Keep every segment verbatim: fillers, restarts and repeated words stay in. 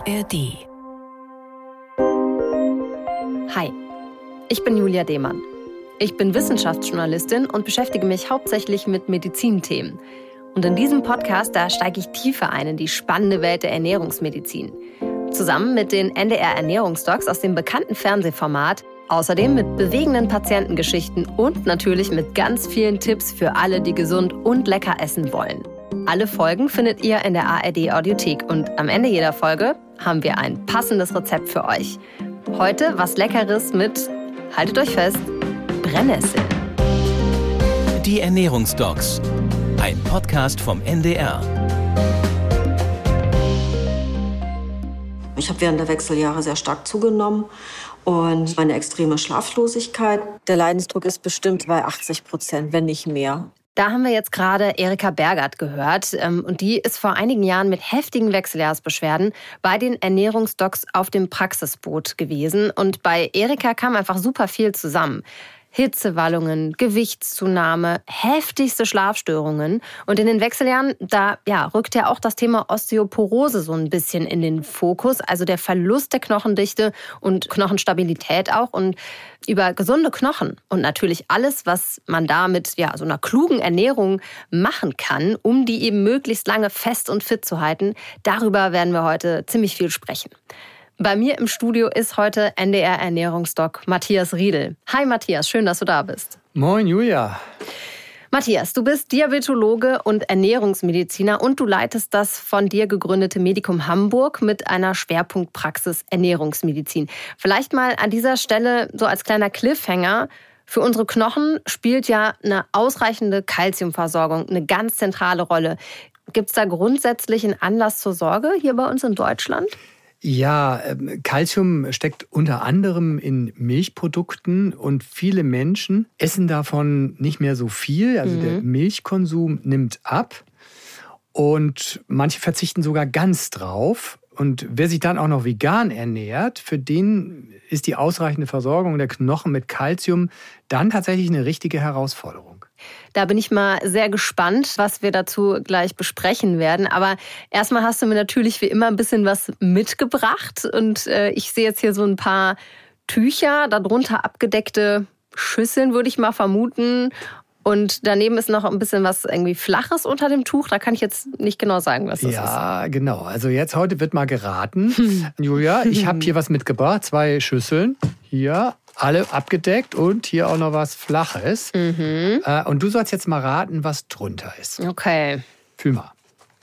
R D. Hi, ich bin Julia Demann. Ich bin Wissenschaftsjournalistin und beschäftige mich hauptsächlich mit Medizinthemen. Und in diesem Podcast, da steige ich tiefer ein in die spannende Welt der Ernährungsmedizin. Zusammen mit den N D R Ernährungsdocs aus dem bekannten Fernsehformat, außerdem mit bewegenden Patientengeschichten und natürlich mit ganz vielen Tipps für alle, die gesund und lecker essen wollen. Alle Folgen findet ihr in der A R D Audiothek und am Ende jeder Folge haben wir ein passendes Rezept für euch. Heute was Leckeres mit, haltet euch fest, Brennnesseln. Die Ernährungsdocs, ein Podcast vom N D R. Ich habe während der Wechseljahre sehr stark zugenommen und meine extreme Schlaflosigkeit. Der Leidensdruck ist bestimmt bei achtzig Prozent, wenn nicht mehr. Da haben wir jetzt gerade Erika Bergert gehört und die ist vor einigen Jahren mit heftigen Wechseljahrsbeschwerden bei den Ernährungsdocs auf dem Praxisboot gewesen. Und bei Erika kam einfach super viel zusammen. Hitzewallungen, Gewichtszunahme, heftigste Schlafstörungen. Und in den Wechseljahren, da ja, rückt ja auch das Thema Osteoporose so ein bisschen in den Fokus. Also der Verlust der Knochendichte und Knochenstabilität auch. Und über gesunde Knochen und natürlich alles, was man da mit ja, so einer klugen Ernährung machen kann, um die eben möglichst lange fest und fit zu halten, darüber werden wir heute ziemlich viel sprechen. Bei mir im Studio ist heute N D R Ernährungsdoc Matthias Riedel. Hi Matthias, schön, dass du da bist. Moin Julia. Matthias, du bist Diabetologe und Ernährungsmediziner und du leitest das von dir gegründete Medikum Hamburg mit einer Schwerpunktpraxis Ernährungsmedizin. Vielleicht mal an dieser Stelle so als kleiner Cliffhanger. Für unsere Knochen spielt ja eine ausreichende Kalziumversorgung eine ganz zentrale Rolle. Gibt es da grundsätzlich einen Anlass zur Sorge hier bei uns in Deutschland? Ja, Calcium steckt unter anderem in Milchprodukten und viele Menschen essen davon nicht mehr so viel. Also mhm. der Milchkonsum nimmt ab und manche verzichten sogar ganz drauf. Und wer sich dann auch noch vegan ernährt, für den ist die ausreichende Versorgung der Knochen mit Calcium dann tatsächlich eine richtige Herausforderung. Da bin ich mal sehr gespannt, was wir dazu gleich besprechen werden. Aber erstmal hast du mir natürlich wie immer ein bisschen was mitgebracht. Und äh, ich sehe jetzt hier so ein paar Tücher, darunter abgedeckte Schüsseln, würde ich mal vermuten. Und daneben ist noch ein bisschen was irgendwie Flaches unter dem Tuch. Da kann ich jetzt nicht genau sagen, was das ja, ist. Ja, genau. Also jetzt heute wird mal geraten. Hm. Julia, ich habe hier was mitgebracht. Zwei Schüsseln. Hier, alle abgedeckt und hier auch noch was Flaches. Mhm. Äh, und du sollst jetzt mal raten, was drunter ist. Okay. Fühl mal.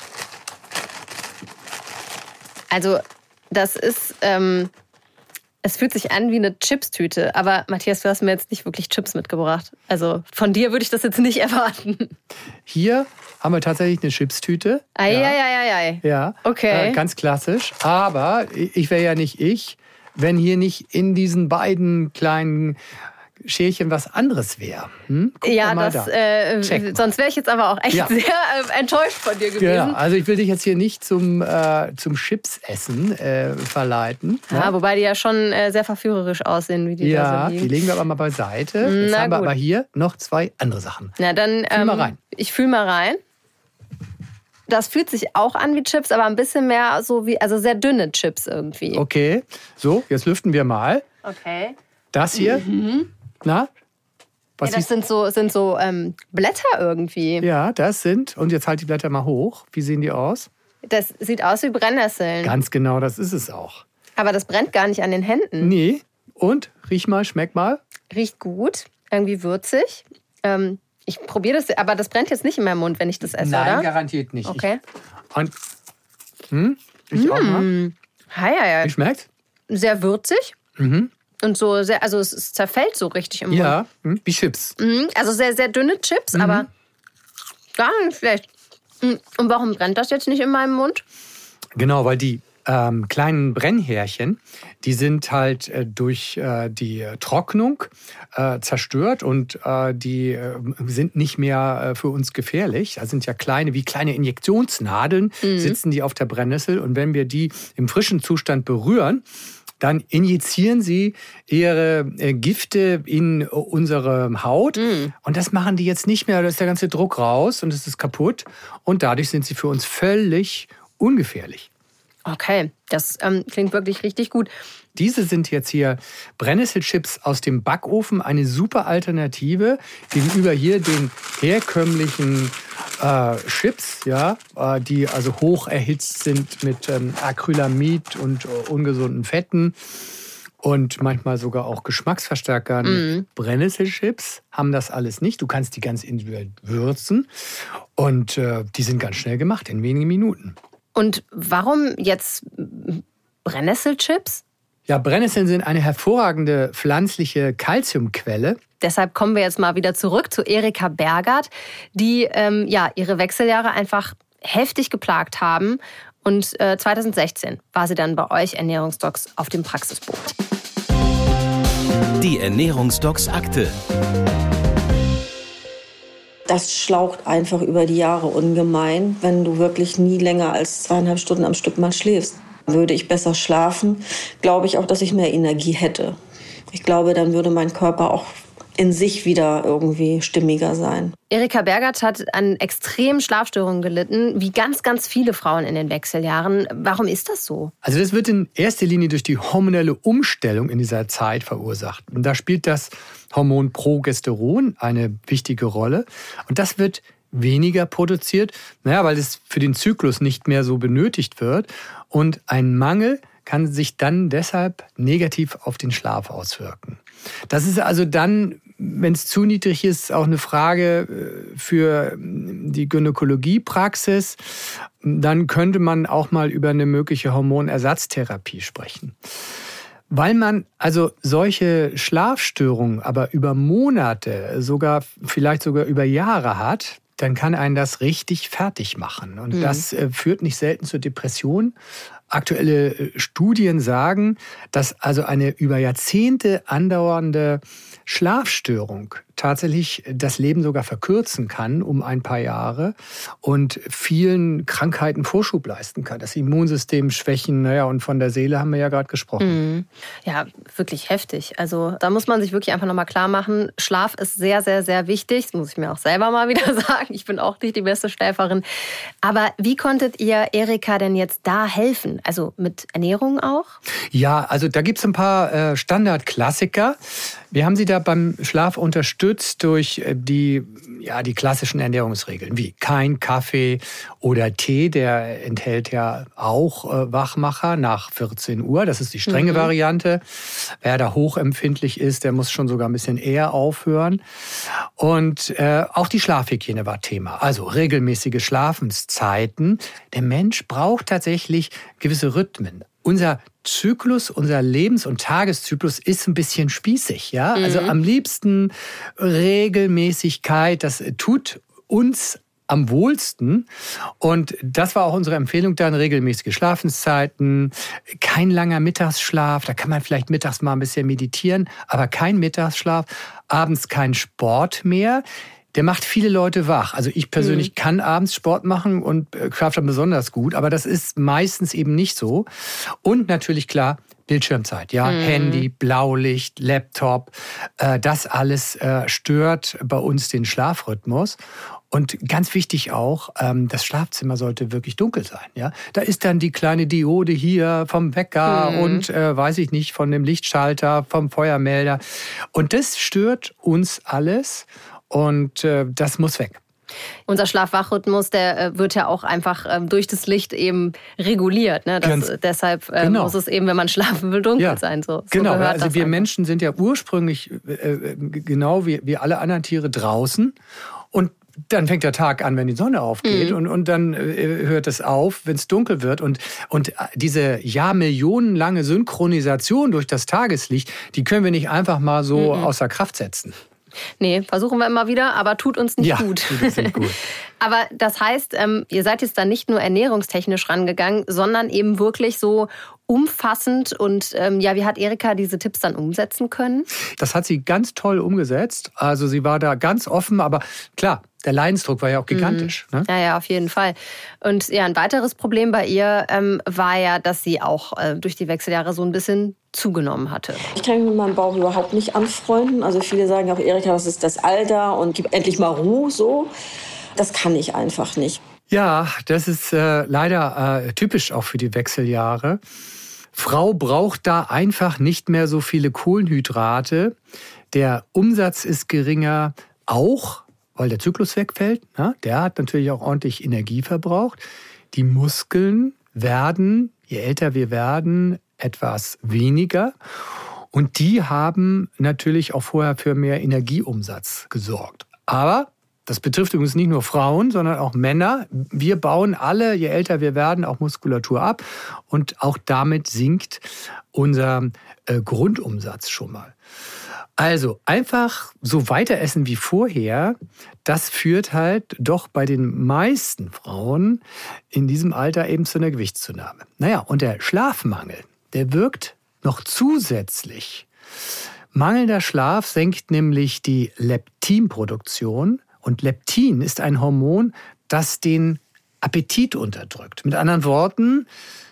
Also das ist... Ähm Es fühlt sich an wie eine Chipstüte, aber Matthias, du hast mir jetzt nicht wirklich Chips mitgebracht. Also von dir würde ich das jetzt nicht erwarten. Hier haben wir tatsächlich eine Chipstüte. Eieieiei. Ja. ja. Okay. Äh, ganz klassisch. Aber ich wäre ja nicht ich, wenn hier nicht in diesen beiden kleinen Schälchen was anderes wäre. Hm? Ja, das, da. äh, sonst wäre ich jetzt aber auch echt ja. sehr äh, enttäuscht von dir gewesen. Ja, also ich will dich jetzt hier nicht zum, äh, zum Chipsessen äh, verleiten. Ja, ja, wobei die ja schon äh, sehr verführerisch aussehen, wie die ja, da so liegen. Die legen wir aber mal beiseite. Jetzt Na haben wir gut. aber hier noch zwei andere Sachen. Na dann, fühl ähm, mal rein. Ich fühl mal rein. Das fühlt sich auch an wie Chips, aber ein bisschen mehr so wie, also sehr dünne Chips irgendwie. Okay, so, jetzt lüften wir mal. Okay. Das hier, Mhm. na? Was Ja, das sind so, sind so ähm, Blätter irgendwie. Ja, das sind, und jetzt halt die Blätter mal hoch. Wie sehen die aus? Das sieht aus wie Brennnesseln. Ganz genau, das ist es auch. Aber das brennt gar nicht an den Händen. Nee, und? Riech mal, schmeck mal. Riecht gut, irgendwie würzig. Ähm, ich probiere das, aber das brennt jetzt nicht in meinem Mund, wenn ich das esse, Nein, oder? garantiert nicht. Okay. Ich, und, hm, ich mmh. auch mal. Hi, hi, hi. Wie schmeckt's? Sehr würzig. Mhm. Und so sehr, also es, es zerfällt so richtig im Mund. Ja, hm, wie Chips. Mhm, also sehr, sehr dünne Chips, mhm. aber gar nicht schlecht. Und warum brennt das jetzt nicht in meinem Mund? Genau, weil die ähm, kleinen Brennhärchen, die sind halt äh, durch äh, die Trocknung äh, zerstört und äh, die äh, sind nicht mehr äh, für uns gefährlich. Das sind ja kleine, wie kleine Injektionsnadeln, mhm. sitzen die auf der Brennnessel. Und wenn wir die im frischen Zustand berühren, dann injizieren sie ihre äh, Gifte in unsere Haut. Mm. Und das machen die jetzt nicht mehr. Da ist der ganze Druck raus und es ist kaputt. Und dadurch sind sie für uns völlig ungefährlich. Okay, das ähm, klingt wirklich richtig gut. Diese sind jetzt hier Brennnesselchips aus dem Backofen, eine super Alternative gegenüber hier den herkömmlichen äh, Chips, ja, äh, die also hoch erhitzt sind mit ähm, Acrylamid und äh, ungesunden Fetten und manchmal sogar auch Geschmacksverstärkern. Mm. Brennnesselchips haben das alles nicht. Du kannst die ganz individuell würzen und äh, die sind ganz schnell gemacht, in wenigen Minuten. Und warum jetzt Brennnesselchips? Ja, Brennnesseln sind eine hervorragende pflanzliche Calciumquelle. Deshalb kommen wir jetzt mal wieder zurück zu Erika Bergert, die ähm, ja, ihre Wechseljahre einfach heftig geplagt haben. Und äh, zwanzig sechzehn war sie dann bei euch Ernährungsdocs auf dem Praxisboot. Die Ernährungsdocs-Akte. Das schlaucht einfach über die Jahre ungemein, wenn du wirklich nie länger als zweieinhalb Stunden am Stück mal schläfst. Würde ich besser schlafen, glaube ich auch, dass ich mehr Energie hätte. Ich glaube, dann würde mein Körper auch in sich wieder irgendwie stimmiger sein. Erika Bergert hat an extremen Schlafstörungen gelitten, wie ganz, ganz viele Frauen in den Wechseljahren. Warum ist das so? Also das wird in erster Linie durch die hormonelle Umstellung in dieser Zeit verursacht. Und da spielt das Hormon Progesteron eine wichtige Rolle. Und das wird weniger produziert, naja, weil es für den Zyklus nicht mehr so benötigt wird. Und ein Mangel kann sich dann deshalb negativ auf den Schlaf auswirken. Das ist also dann, wenn es zu niedrig ist, auch eine Frage für die Gynäkologiepraxis. Dann könnte man auch mal über eine mögliche Hormonersatztherapie sprechen. Weil man also solche Schlafstörungen aber über Monate, sogar vielleicht sogar über Jahre hat, dann kann einen das richtig fertig machen. Und mhm. das äh, führt nicht selten zur Depression. Aktuelle äh, Studien sagen, dass also eine über Jahrzehnte andauernde Schlafstörung tatsächlich das Leben sogar verkürzen kann um ein paar Jahre und vielen Krankheiten Vorschub leisten kann. Das Immunsystem schwächen, naja, und von der Seele haben wir ja gerade gesprochen. Mhm. Ja, wirklich heftig. Also da muss man sich wirklich einfach nochmal klar machen, Schlaf ist sehr, sehr, sehr wichtig. Das muss ich mir auch selber mal wieder sagen. Ich bin auch nicht die beste Schläferin. Aber wie konntet ihr Erika denn jetzt da helfen? Also mit Ernährung auch? Ja, also da gibt es ein paar äh, Standardklassiker. Wir haben sie da beim Schlaf unterstützt durch die, ja, die klassischen Ernährungsregeln, wie kein Kaffee oder Tee, der enthält ja auch äh, Wachmacher nach vierzehn Uhr. Das ist die strenge mhm. Variante. Wer da hochempfindlich ist, der muss schon sogar ein bisschen eher aufhören. Und äh, auch die Schlafhygiene war Thema. Also regelmäßige Schlafenszeiten. Der Mensch braucht tatsächlich gewisse Rhythmen. Unser Zyklus, unser Lebens- und Tageszyklus ist ein bisschen spießig, ja. Mhm. Also am liebsten Regelmäßigkeit, das tut uns am wohlsten. Und das war auch unsere Empfehlung dann, regelmäßige Schlafenszeiten, kein langer Mittagsschlaf, da kann man vielleicht mittags mal ein bisschen meditieren, aber kein Mittagsschlaf, abends kein Sport mehr. Der macht viele Leute wach. Also ich persönlich mhm. kann abends Sport machen und schlafe dann besonders gut, aber das ist meistens eben nicht so. Und natürlich klar, Bildschirmzeit, ja, mhm. Handy, Blaulicht, Laptop, äh, das alles äh, stört bei uns den Schlafrhythmus. Und ganz wichtig auch, ähm, das Schlafzimmer sollte wirklich dunkel sein. Ja, da ist dann die kleine Diode hier vom Wecker mhm. und äh, weiß ich nicht, von dem Lichtschalter, vom Feuermelder. Und das stört uns alles. Und äh, das muss weg. Unser Schlaf-Wach-Rhythmus, der äh, wird ja auch einfach ähm, durch das Licht eben reguliert. Ne? Das, Ganz, deshalb äh, genau. muss es eben, wenn man schlafen will, dunkel ja, sein. So, so genau, also wir einfach. Menschen sind ja ursprünglich äh, genau wie, wie alle anderen Tiere draußen. Und dann fängt der Tag an, wenn die Sonne aufgeht. Mhm. Und, und dann äh, hört es auf, wenn es dunkel wird. Und, und diese jahrmillionenlange Synchronisation durch das Tageslicht, die können wir nicht einfach mal so mhm. außer Kraft setzen. Nee, versuchen wir immer wieder, aber tut uns nicht ja, gut. Tut uns nicht gut. Aber das heißt, ihr seid jetzt dann nicht nur ernährungstechnisch rangegangen, sondern eben wirklich so umfassend. Und ja, wie hat Erika diese Tipps dann umsetzen können? Das hat sie ganz toll umgesetzt. Also sie war da ganz offen, aber klar, der Leidensdruck war ja auch gigantisch. Mhm. Ne? Ja, ja, auf jeden Fall. Und ja, ein weiteres Problem bei ihr ähm, war ja, dass sie auch äh, durch die Wechseljahre so ein bisschen zugenommen hatte. Ich kann mich mit meinem Bauch überhaupt nicht anfreunden. Also viele sagen auch, Erika, das ist das Alter und gib endlich mal Ruhe, so. Das kann ich einfach nicht. Ja, das ist äh, leider äh, typisch auch für die Wechseljahre. Frau braucht da einfach nicht mehr so viele Kohlenhydrate. Der Umsatz ist geringer, auch weil der Zyklus wegfällt. Ne? Der hat natürlich auch ordentlich Energie verbraucht. Die Muskeln werden, je älter wir werden, etwas weniger. Und die haben natürlich auch vorher für mehr Energieumsatz gesorgt. Aber das betrifft übrigens nicht nur Frauen, sondern auch Männer. Wir bauen alle, je älter wir werden, auch Muskulatur ab. Und auch damit sinkt unser äh, Grundumsatz schon mal. Also einfach so weiter essen wie vorher, das führt halt doch bei den meisten Frauen in diesem Alter eben zu einer Gewichtszunahme. Naja, und der Schlafmangel, der wirkt noch zusätzlich. Mangelnder Schlaf senkt nämlich die Leptinproduktion. Und Leptin ist ein Hormon, das den Appetit unterdrückt. Mit anderen Worten,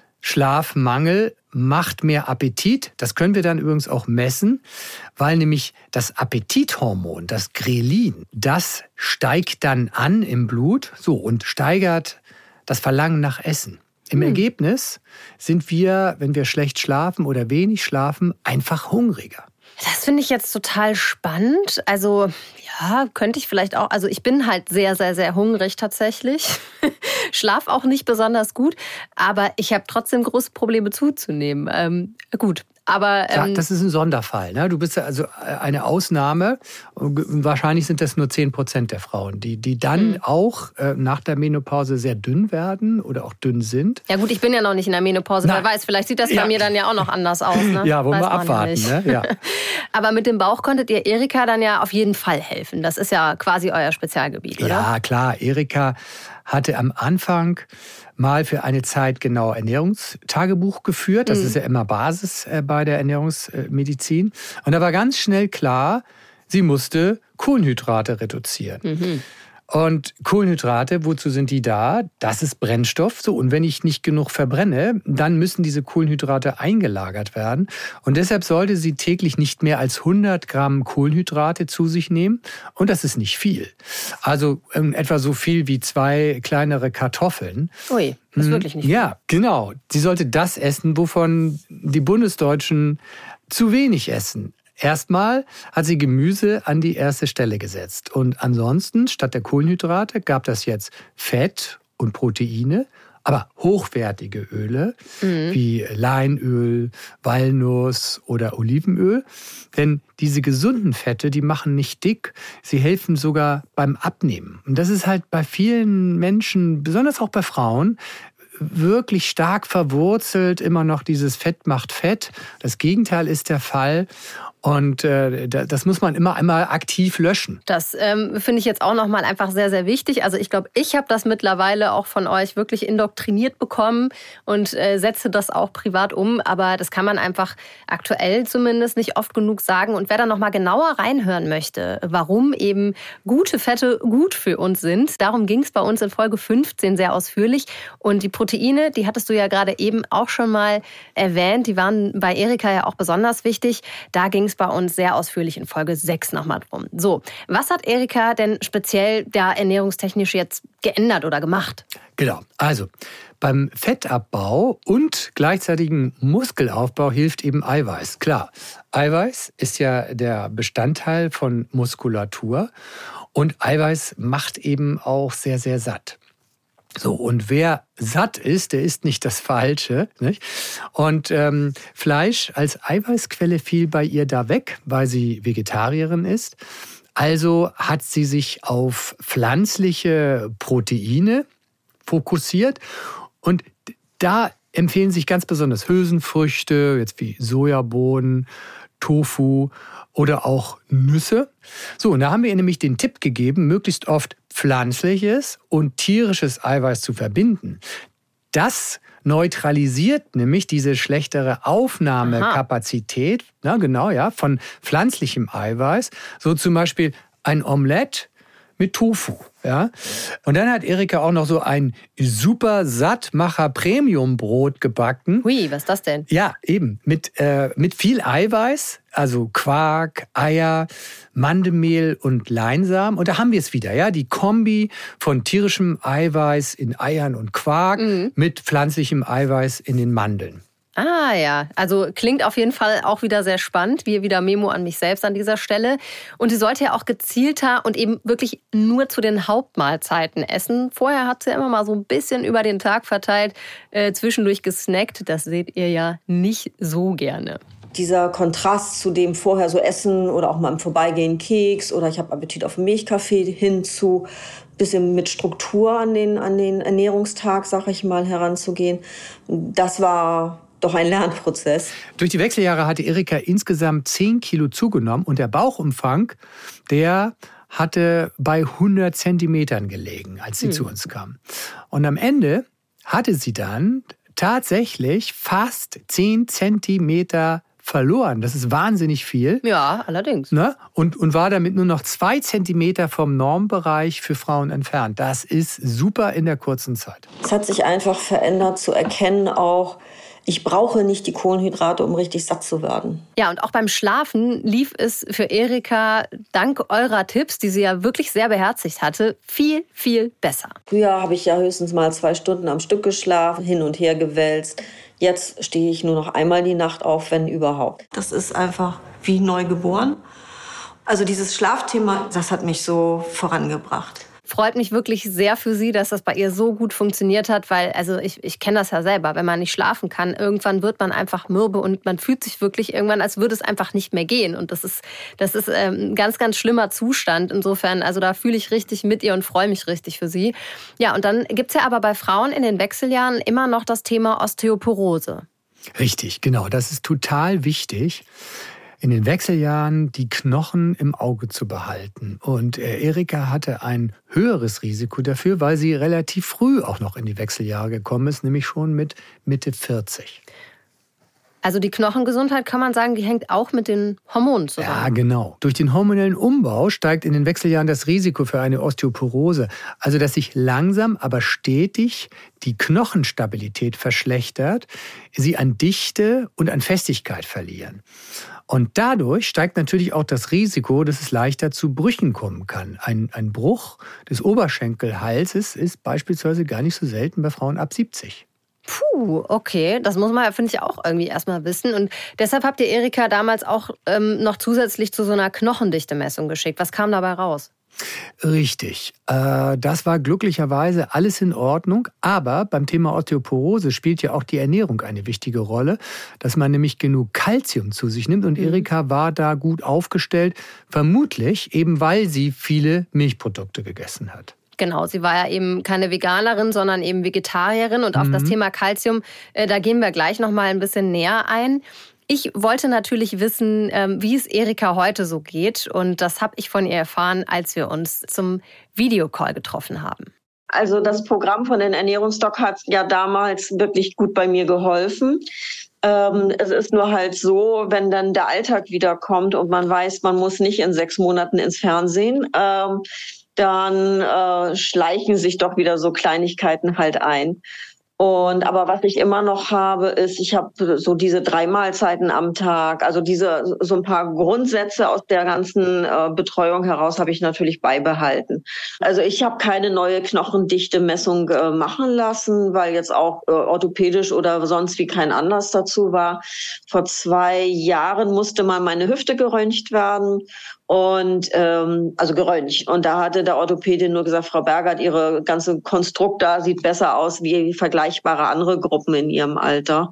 Schlafmangel macht mehr Appetit. Das können wir dann übrigens auch messen, weil nämlich das Appetithormon, das Grelin, das steigt dann an im Blut so und steigert das Verlangen nach Essen. Im hm. Ergebnis sind wir, wenn wir schlecht schlafen oder wenig schlafen, einfach hungriger. Das finde ich jetzt total spannend. Also ja, könnte ich vielleicht auch. Also ich bin halt sehr, sehr, sehr hungrig tatsächlich. Schlaf auch nicht besonders gut. Aber ich habe trotzdem große Probleme zuzunehmen. Ähm, gut. Aber, ähm, ja, das ist ein Sonderfall. Ne? Du bist ja also eine Ausnahme. Wahrscheinlich sind das nur zehn Prozent der Frauen, die, die dann mhm. auch äh, nach der Menopause sehr dünn werden oder auch dünn sind. Ja gut, ich bin ja noch nicht in der Menopause. Wer weiß, vielleicht sieht das bei ja. mir dann ja auch noch anders aus. Ne? Ja, wollen wir abwarten. Ne? Ja. Aber mit dem Bauch konntet ihr Erika dann ja auf jeden Fall helfen. Das ist ja quasi euer Spezialgebiet, oder? Ja, klar. Erika hatte am Anfang mal für eine Zeit genau Ernährungstagebuch geführt. Das mhm. ist ja immer Basis bei der Ernährungsmedizin. Und da war ganz schnell klar, sie musste Kohlenhydrate reduzieren. Mhm. Und Kohlenhydrate, wozu sind die da? Das ist Brennstoff. So, und wenn ich nicht genug verbrenne, dann müssen diese Kohlenhydrate eingelagert werden. Und deshalb sollte sie täglich nicht mehr als hundert Gramm Kohlenhydrate zu sich nehmen. Und das ist nicht viel. Also ähm, etwa so viel wie zwei kleinere Kartoffeln. Ui, das ist wirklich nicht viel. Ja, genau. Sie sollte das essen, wovon die Bundesdeutschen zu wenig essen. Erstmal hat sie Gemüse an die erste Stelle gesetzt. Und ansonsten, statt der Kohlenhydrate, gab das jetzt Fett und Proteine, aber hochwertige Öle mhm. wie Leinöl, Walnuss oder Olivenöl. Denn diese gesunden Fette, die machen nicht dick, sie helfen sogar beim Abnehmen. Und das ist halt bei vielen Menschen, besonders auch bei Frauen, wirklich stark verwurzelt, immer noch dieses Fett macht Fett. Das Gegenteil ist der Fall. Und äh, das muss man immer einmal aktiv löschen. Das ähm, finde ich jetzt auch nochmal einfach sehr, sehr wichtig. Also ich glaube, ich habe das mittlerweile auch von euch wirklich indoktriniert bekommen und äh, setze das auch privat um. Aber das kann man einfach aktuell zumindest nicht oft genug sagen. Und wer da nochmal genauer reinhören möchte, warum eben gute Fette gut für uns sind, darum ging es bei uns in Folge fünfzehn sehr ausführlich. Und die Proteine, die hattest du ja gerade eben auch schon mal erwähnt, die waren bei Erika ja auch besonders wichtig. Da ging es bei uns sehr ausführlich in Folge sechs nochmal drum. So, was hat Erika denn speziell da ernährungstechnisch jetzt geändert oder gemacht? Genau, also beim Fettabbau und gleichzeitigen Muskelaufbau hilft eben Eiweiß. Klar, Eiweiß ist ja der Bestandteil von Muskulatur und Eiweiß macht eben auch sehr, sehr satt. So, und wer satt ist, der isst nicht das Falsche. Nicht? Und ähm, Fleisch als Eiweißquelle fiel bei ihr da weg, weil sie Vegetarierin ist. Also hat sie sich auf pflanzliche Proteine fokussiert. Und da empfehlen sich ganz besonders Hülsenfrüchte, jetzt wie Sojabohnen, Tofu oder auch Nüsse. So, und da haben wir ihr nämlich den Tipp gegeben, möglichst oft pflanzliches und tierisches Eiweiß zu verbinden. Das neutralisiert nämlich diese schlechtere Aufnahmekapazität, na genau, ja, von pflanzlichem Eiweiß. So zum Beispiel ein Omelett mit Tofu. Ja? Und dann hat Erika auch noch so ein super Sattmacher Premium-Brot gebacken. Hui, was ist das denn? Ja, eben. Mit, äh, mit viel Eiweiß, also Quark, Eier, Mandelmehl und Leinsamen. Und da haben wir es wieder, ja, die Kombi von tierischem Eiweiß in Eiern und Quark mhm. mit pflanzlichem Eiweiß in den Mandeln. Ah ja, also klingt auf jeden Fall auch wieder sehr spannend. Wie wieder Memo an mich selbst an dieser Stelle. Und sie sollte ja auch gezielter und eben wirklich nur zu den Hauptmahlzeiten essen. Vorher hat sie immer mal so ein bisschen über den Tag verteilt, äh, zwischendurch gesnackt. Das seht ihr ja nicht so gerne. Dieser Kontrast zu dem vorher so Essen oder auch mal im Vorbeigehen Keks oder ich habe Appetit auf einen Milchkaffee hin zu bisschen mit Struktur an den, an den Ernährungstag, sag ich mal, heranzugehen. Das war doch ein Lernprozess. Durch die Wechseljahre hatte Erika insgesamt zehn Kilo zugenommen und der Bauchumfang, der hatte bei hundert Zentimetern gelegen, als sie hm. zu uns kam. Und am Ende hatte sie dann tatsächlich fast zehn Zentimeter verloren. Das ist wahnsinnig viel. Ja, allerdings. Ne? Und, und war damit nur noch zwei Zentimeter vom Normbereich für Frauen entfernt. Das ist super in der kurzen Zeit. Es hat sich einfach verändert, zu erkennen auch, ich brauche nicht die Kohlenhydrate, um richtig satt zu werden. Ja, und auch beim Schlafen lief es für Erika dank eurer Tipps, die sie ja wirklich sehr beherzigt hatte, viel, viel besser. Früher habe ich ja höchstens mal zwei Stunden am Stück geschlafen, hin und her gewälzt. Jetzt stehe ich nur noch einmal die Nacht auf, wenn überhaupt. Das ist einfach wie neu geboren. Also dieses Schlafthema, das hat mich so vorangebracht. Freut mich wirklich sehr für sie, dass das bei ihr so gut funktioniert hat, weil also ich, ich kenne das ja selber, wenn man nicht schlafen kann, irgendwann wird man einfach mürbe und man fühlt sich wirklich irgendwann, als würde es einfach nicht mehr gehen. Und das ist, das ist ein ganz, ganz schlimmer Zustand. Insofern, also da fühle ich richtig mit ihr und freue mich richtig für sie. Ja, und dann gibt es ja aber bei Frauen in den Wechseljahren immer noch das Thema Osteoporose. Richtig, genau. Das ist total wichtig, in den Wechseljahren die Knochen im Auge zu behalten. Und Erika hatte ein höheres Risiko dafür, weil sie relativ früh auch noch in die Wechseljahre gekommen ist, nämlich schon mit Mitte vierzig. Also die Knochengesundheit, kann man sagen, die hängt auch mit den Hormonen zusammen. Ja, genau. Durch den hormonellen Umbau steigt in den Wechseljahren das Risiko für eine Osteoporose. Also dass sich langsam, aber stetig die Knochenstabilität verschlechtert, sie an Dichte und an Festigkeit verlieren. Und dadurch steigt natürlich auch das Risiko, dass es leichter zu Brüchen kommen kann. Ein, ein Bruch des Oberschenkelhalses ist beispielsweise gar nicht so selten bei Frauen ab siebzig. Puh, okay, das muss man ja, finde ich, auch irgendwie erstmal wissen. Und deshalb habt ihr Erika damals auch ähm, noch zusätzlich zu so einer Knochendichte-Messung geschickt. Was kam dabei raus? Richtig. Äh, das war glücklicherweise alles in Ordnung. Aber beim Thema Osteoporose spielt ja auch die Ernährung eine wichtige Rolle, dass man nämlich genug Kalzium zu sich nimmt. Und Erika war da gut aufgestellt, vermutlich eben weil sie viele Milchprodukte gegessen hat. Genau, sie war ja eben keine Veganerin, sondern eben Vegetarierin. Und auf mhm. das Thema Kalzium, äh, da gehen wir gleich noch mal ein bisschen näher ein. Ich wollte natürlich wissen, wie es Erika heute so geht. Und das habe ich von ihr erfahren, als wir uns zum Videocall getroffen haben. Also das Programm von den Ernährungsdoc hat ja damals wirklich gut bei mir geholfen. Ähm, es ist nur halt so, wenn dann der Alltag wiederkommt und man weiß, man muss nicht in sechs Monaten ins Fernsehen, ähm, dann äh, schleichen sich doch wieder so Kleinigkeiten halt ein. Und aber was ich immer noch habe, ist, ich habe so diese drei Mahlzeiten am Tag, also diese so ein paar Grundsätze aus der ganzen äh, Betreuung heraus habe ich natürlich beibehalten. Also ich habe keine neue Knochendichte-Messung äh, machen lassen, weil jetzt auch äh, orthopädisch oder sonst wie kein Anlass dazu war. Vor zwei Jahren musste mal meine Hüfte geröntgt werden. Und ähm, also geröntgt. Und da hatte der Orthopädin nur gesagt, Frau Bergert, Ihre ganze Konstrukt da sieht besser aus wie vergleichbare andere Gruppen in Ihrem Alter.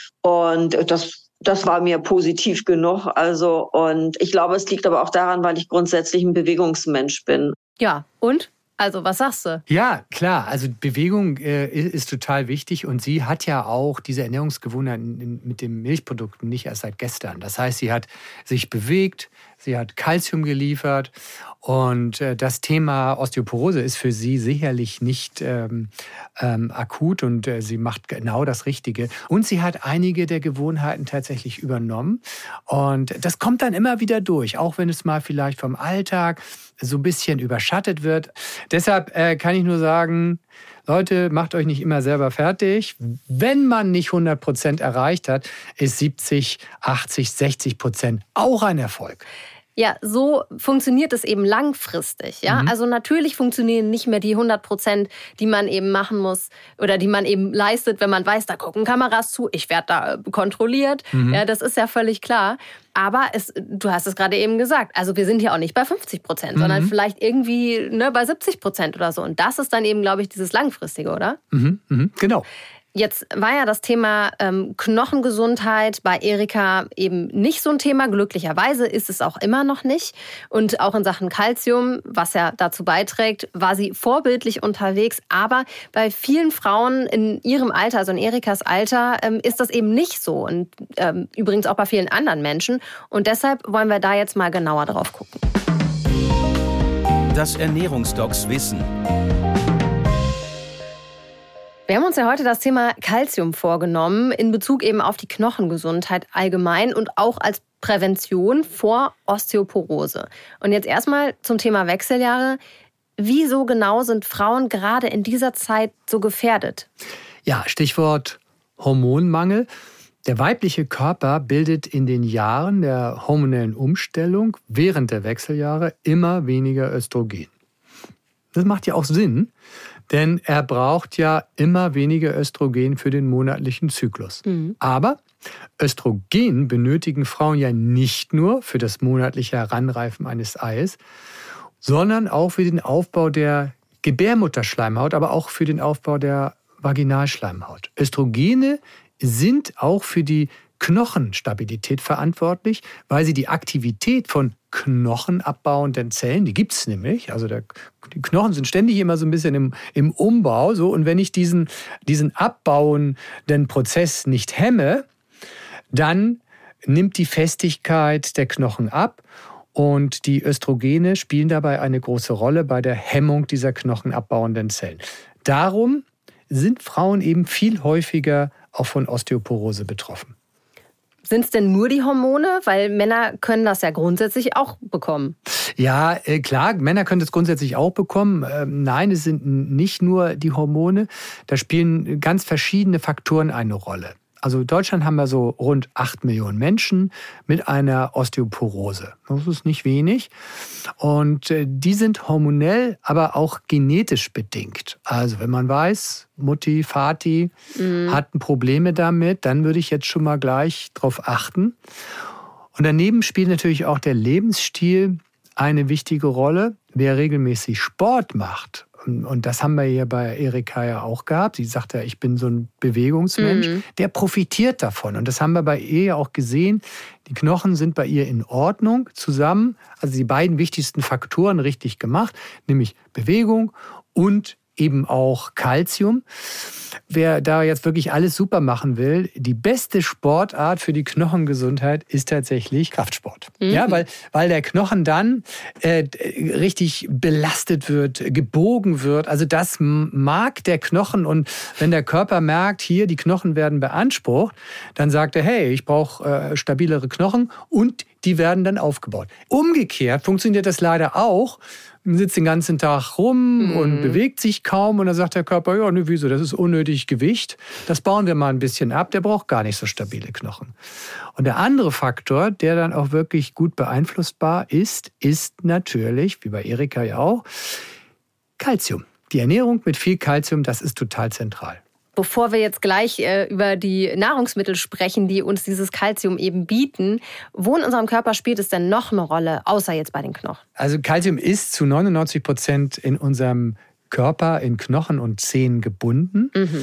Und das das war mir positiv genug. Also und ich glaube, es liegt aber auch daran, weil ich grundsätzlich ein Bewegungsmensch bin. Ja, und? Also, was sagst du? Ja, klar. Also Bewegung äh, ist, ist total wichtig. Und sie hat ja auch diese Ernährungsgewohnheiten mit den Milchprodukten nicht erst seit gestern. Das heißt, sie hat sich bewegt, sie hat Kalzium geliefert. Und äh, das Thema Osteoporose ist für sie sicherlich nicht ähm, ähm, akut und äh, sie macht genau das Richtige. Und sie hat einige der Gewohnheiten tatsächlich übernommen. Und das kommt dann immer wieder durch, auch wenn es mal vielleicht vom Alltag so ein bisschen überschattet wird. Deshalb äh, kann ich nur sagen, Leute, macht euch nicht immer selber fertig. Wenn man nicht hundert Prozent erreicht hat, ist siebzig, achtzig, sechzig Prozent auch ein Erfolg. Ja, so funktioniert es eben langfristig. Ja? Mhm. Also natürlich funktionieren nicht mehr die hundert Prozent, die man eben machen muss oder die man eben leistet, wenn man weiß, da gucken Kameras zu, ich werde da kontrolliert. Mhm. Ja, das ist ja völlig klar. Aber es, du hast es gerade eben gesagt, also wir sind hier auch nicht bei fünfzig Prozent, mhm. sondern vielleicht irgendwie ne, bei siebzig Prozent oder so. Und das ist dann eben, glaube ich, dieses Langfristige, oder? Mhm, mhm, genau. Jetzt war ja das Thema ähm, Knochengesundheit bei Erika eben nicht so ein Thema. Glücklicherweise ist es auch immer noch nicht. Und auch in Sachen Kalzium, was ja dazu beiträgt, war sie vorbildlich unterwegs. Aber bei vielen Frauen in ihrem Alter, also in Erikas Alter, ähm, ist das eben nicht so. Und ähm, übrigens auch bei vielen anderen Menschen. Und deshalb wollen wir da jetzt mal genauer drauf gucken. Das Ernährungsdocs Wissen. Wir haben uns ja heute das Thema Kalzium vorgenommen, in Bezug eben auf die Knochengesundheit allgemein und auch als Prävention vor Osteoporose. Und jetzt erstmal zum Thema Wechseljahre. Wieso genau sind Frauen gerade in dieser Zeit so gefährdet? Ja, Stichwort Hormonmangel. Der weibliche Körper bildet in den Jahren der hormonellen Umstellung während der Wechseljahre immer weniger Östrogen. Das macht ja auch Sinn, denn er braucht ja immer weniger Östrogen für den monatlichen Zyklus. Mhm. Aber Östrogen benötigen Frauen ja nicht nur für das monatliche Heranreifen eines Eies, sondern auch für den Aufbau der Gebärmutterschleimhaut, aber auch für den Aufbau der Vaginalschleimhaut. Östrogene sind auch für die Knochenstabilität verantwortlich, weil sie die Aktivität von knochenabbauenden Zellen, die gibt es nämlich, also der, die Knochen sind ständig immer so ein bisschen im, im Umbau, so, und wenn ich diesen, diesen abbauenden Prozess nicht hemme, dann nimmt die Festigkeit der Knochen ab und die Östrogene spielen dabei eine große Rolle bei der Hemmung dieser knochenabbauenden Zellen. Darum sind Frauen eben viel häufiger auch von Osteoporose betroffen. Sind es denn nur die Hormone? Weil Männer können das ja grundsätzlich auch bekommen. Ja, äh, klar, Männer können das grundsätzlich auch bekommen. Ähm, nein, es sind nicht nur die Hormone. Da spielen ganz verschiedene Faktoren eine Rolle. Also in Deutschland haben wir so rund acht Millionen Menschen mit einer Osteoporose. Das ist nicht wenig. Und äh, die sind hormonell, aber auch genetisch bedingt. Also wenn man weiß, Mutti, Vati mhm. hatten Probleme damit, dann würde ich jetzt schon mal gleich drauf achten. Und daneben spielt natürlich auch der Lebensstil eine wichtige Rolle. Wer regelmäßig Sport macht, und das haben wir hier bei Erika ja auch gehabt. Sie sagt ja, ich bin so ein Bewegungsmensch. Mhm. Der profitiert davon. Und das haben wir bei ihr ja auch gesehen. Die Knochen sind bei ihr in Ordnung zusammen. Also die beiden wichtigsten Faktoren richtig gemacht, nämlich Bewegung und eben auch Kalzium. Wer da jetzt wirklich alles super machen will, die beste Sportart für die Knochengesundheit ist tatsächlich Kraftsport. Mhm. Ja, weil, weil der Knochen dann äh, richtig belastet wird, gebogen wird. Also das mag der Knochen. Und wenn der Körper merkt, hier, die Knochen werden beansprucht, dann sagt er, hey, ich brauche äh, stabilere Knochen und die werden dann aufgebaut. Umgekehrt funktioniert das leider auch. Man sitzt den ganzen Tag rum mhm. und bewegt sich kaum und dann sagt der Körper, ja, ne, wieso, das ist unnötig Gewicht, das bauen wir mal ein bisschen ab, der braucht gar nicht so stabile Knochen. Und der andere Faktor, der dann auch wirklich gut beeinflussbar ist, ist natürlich, wie bei Erika ja auch, Kalzium. Die Ernährung mit viel Kalzium, das ist total zentral. Bevor wir jetzt gleich äh, über die Nahrungsmittel sprechen, die uns dieses Kalzium eben bieten, wo in unserem Körper spielt es denn noch eine Rolle, außer jetzt bei den Knochen? Also Kalzium ist zu neunundneunzig Prozent in unserem Körper in Knochen und Zähnen gebunden. Mhm.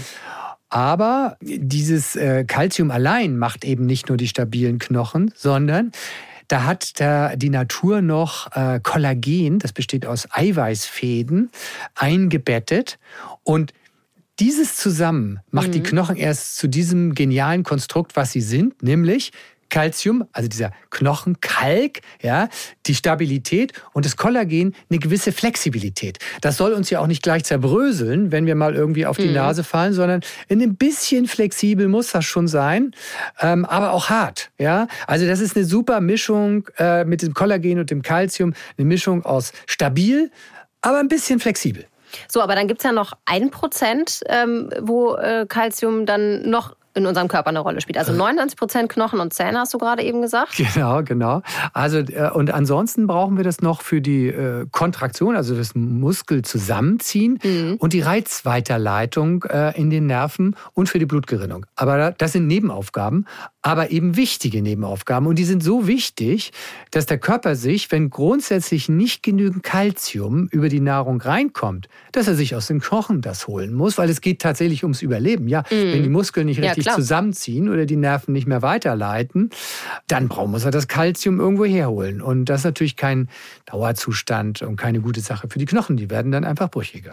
Aber dieses äh, Kalzium allein macht eben nicht nur die stabilen Knochen, sondern da hat da die Natur noch äh, Kollagen, das besteht aus Eiweißfäden, eingebettet. Und dieses zusammen macht mhm. die Knochen erst zu diesem genialen Konstrukt, was sie sind, nämlich Calcium, also dieser Knochenkalk, ja, die Stabilität und das Kollagen eine gewisse Flexibilität. Das soll uns ja auch nicht gleich zerbröseln, wenn wir mal irgendwie auf die mhm. Nase fallen, sondern ein bisschen flexibel muss das schon sein, ähm, aber auch hart. Ja? Also das ist eine super Mischung äh, mit dem Kollagen und dem Calcium, eine Mischung aus stabil, aber ein bisschen flexibel. So, aber dann gibt es ja noch ein Prozent, ähm, wo äh, Calcium dann noch in unserem Körper eine Rolle spielt. Also neunundneunzig Prozent Knochen und Zähne, hast du gerade eben gesagt. Genau, genau. Also, äh, und ansonsten brauchen wir das noch für die äh, Kontraktion, also das Muskel zusammenziehen mhm. und die Reizweiterleitung äh, in den Nerven und für die Blutgerinnung. Aber das sind Nebenaufgaben, aber eben wichtige Nebenaufgaben. Und die sind so wichtig, dass der Körper sich, wenn grundsätzlich nicht genügend Calcium über die Nahrung reinkommt, dass er sich aus den Knochen das holen muss, weil es geht tatsächlich ums Überleben. Ja, mhm. wenn die Muskeln nicht richtig ja, zusammenziehen oder die Nerven nicht mehr weiterleiten, dann muss er das Calcium irgendwo herholen. Und das ist natürlich kein Dauerzustand und keine gute Sache für die Knochen. Die werden dann einfach brüchiger.